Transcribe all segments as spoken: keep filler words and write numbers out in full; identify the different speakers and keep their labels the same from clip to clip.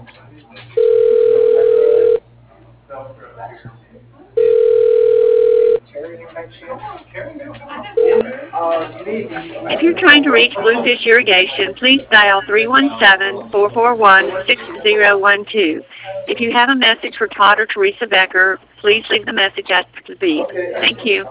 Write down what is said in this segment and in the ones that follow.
Speaker 1: If you're trying to reach Bluefish Irrigation, please dial three one seven, four four one, six zero one two. If you have a message for Todd or Teresa Becker, please leave the message after the beep. Thank you.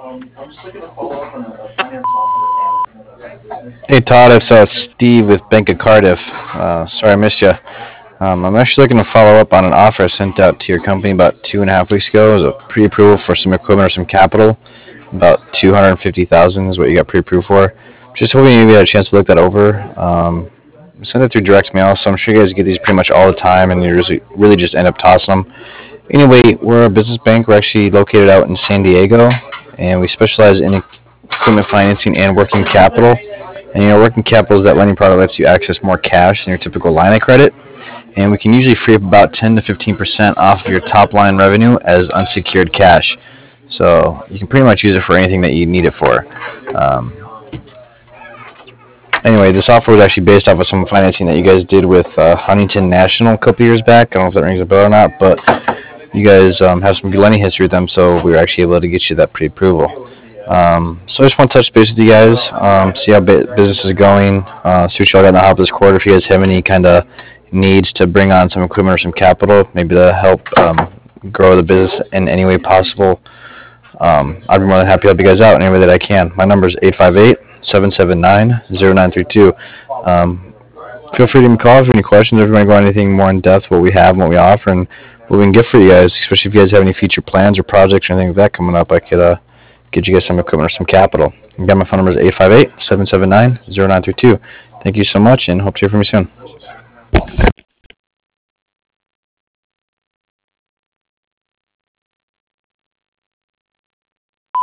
Speaker 2: Hey Todd, it's uh, Steve with Bank of Cardiff. Uh, sorry I missed you. Um, I'm actually looking to follow up on an offer I sent out to your company about two and a half weeks ago. It was a pre-approval for some equipment or some capital. About two hundred fifty thousand dollars is what you got pre-approved for. Just hoping you had a chance to look that over. Um, send it through direct mail, so I'm sure you guys get these pretty much all the time, and you really, really just end up tossing them. Anyway, we're a business bank. We're actually located out in San Diego, and we specialize in equipment financing and working capital. And you know, working capital is that lending product lets you access more cash than your typical line of credit. And we can usually free up about ten to fifteen percent off of your top line revenue as unsecured cash. So you can pretty much use it for anything that you need it for. Um, anyway, this offer was actually based off of some financing that you guys did with uh, Huntington National a couple years back. I don't know if that rings a bell or not, but you guys um, have some good lending history with them, so we were actually able to get you that pre-approval. Um, so I just want to touch base with you guys, um, see how business is going, uh, see what y'all got in the hop this quarter. If you guys have any kind of needs to bring on some equipment or some capital, maybe to help um, grow the business in any way possible, um, I'd be more than happy to help you guys out in any way that I can. My number is eight five eight, seven seven nine, zero nine three two. Um, feel free to give me a call if you have any questions, or if you want to go on anything more in depth, what we have and what we offer, and what we can get for you guys, especially if you guys have any future plans or projects or anything like that coming up. I could uh, get you guys some equipment or some capital. Again, my phone number is eight five eight, seven seven nine, zero nine three two. Thank you so much, and hope to hear from you soon.